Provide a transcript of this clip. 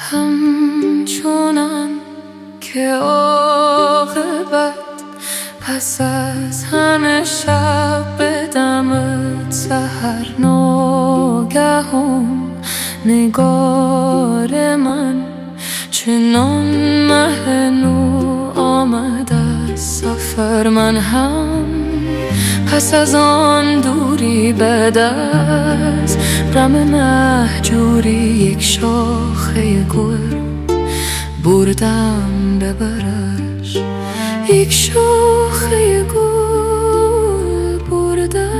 همچونم که عاقبت پس از همه شب به دمت سحر ناگهان نگار من چنان مه نو آمد از سفر. من هم پس از آن دوری بعد از رم مهجوری یک شاخه گل بردم به برش، یک شاخه گل بردم